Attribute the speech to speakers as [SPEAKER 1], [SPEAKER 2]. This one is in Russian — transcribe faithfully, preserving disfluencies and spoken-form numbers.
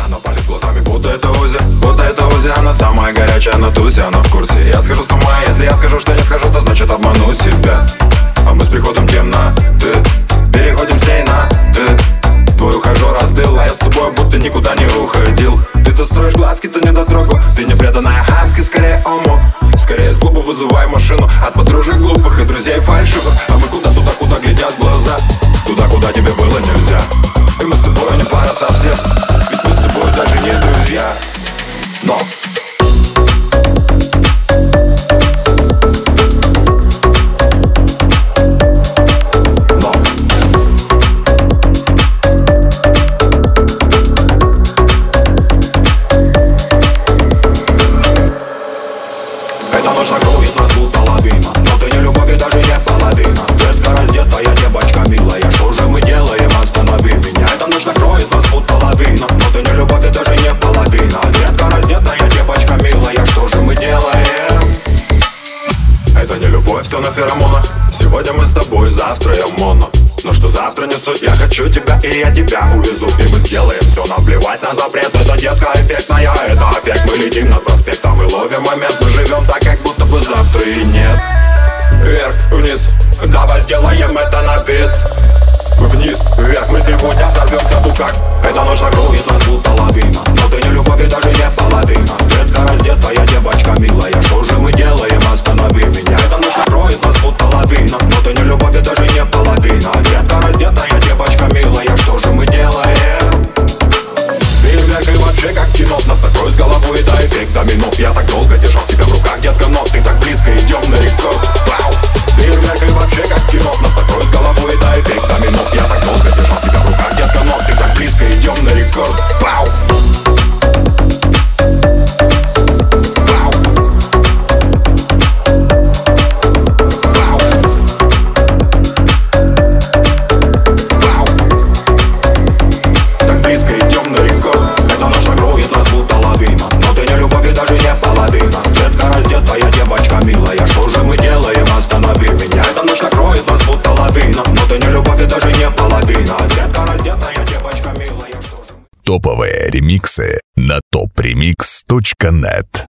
[SPEAKER 1] Она палит глазами, будто это Узи, будто это Узи. Она самая горячая на тусе, она в курсе. Я схожу с ума, если я скажу, что не схожу, то значит обману себя. А мы с приходом темноты переходим с ней на ты. Твой ухажер остыл, а я с тобой будто никуда не уходил. Ты-то строишь глазки, то не дотрогу. Ты не преданная хаски, скорее омо. Скорее с клуба вызывай машину от подружек глупых и друзей фальшивых. А мы куда туда, куда глядят глаза, туда, куда тебе было нельзя. И мы с тобой не пара совсем, ведь мы с тобой даже не друзья. Но эта ночь накроет нас будто лавина, но ты не любовь и даже не половина. Детка раздетая, девочка милая, что же мы делаем, останови меня. Эта ночь накроет нас будто лавина, но ты не любовь и даже не половина. Детка раздетая, девочка милая, что же мы делаем? Это не любовь, все на феромонах. Сегодня мы с тобой, завтра я моно. Но что завтра не суть, я хочу тебя и я тебя увезу. И мы сделаем все, наплевать на запрет. Это детка эффектная, это эффект. Мы летим над проспектом и ловим момент. Мы живем так, как будто бы завтра и нет. Вверх, вниз, давай сделаем это на бис. Вниз, вверх, мы сегодня взорвемся в дуках. Эта ночь накроет нас будто лавина, но ты не любовь и даже не половина. Детка раздетая, девочка милая, что же мы делаем, останови меня. Эта ночь накроет нас будто лавина, но ты не любовь и даже не половина. Детка раздетая, девочка милая, что же мы делаем? Фейерверк и вообще как кино, нас накроет с головой, это эффект домино. Я так долго держал себя в руках, детка, но ты так близко, идем на рекорд. Вау! Фейерверк и вообще как кино, нас накроет с головой, это эффект домино. Я так долго держал себя в руках, детка, но ты так близко, идем на рекорд. Вау!
[SPEAKER 2] Топовые ремиксы на топ ремикс точка нет.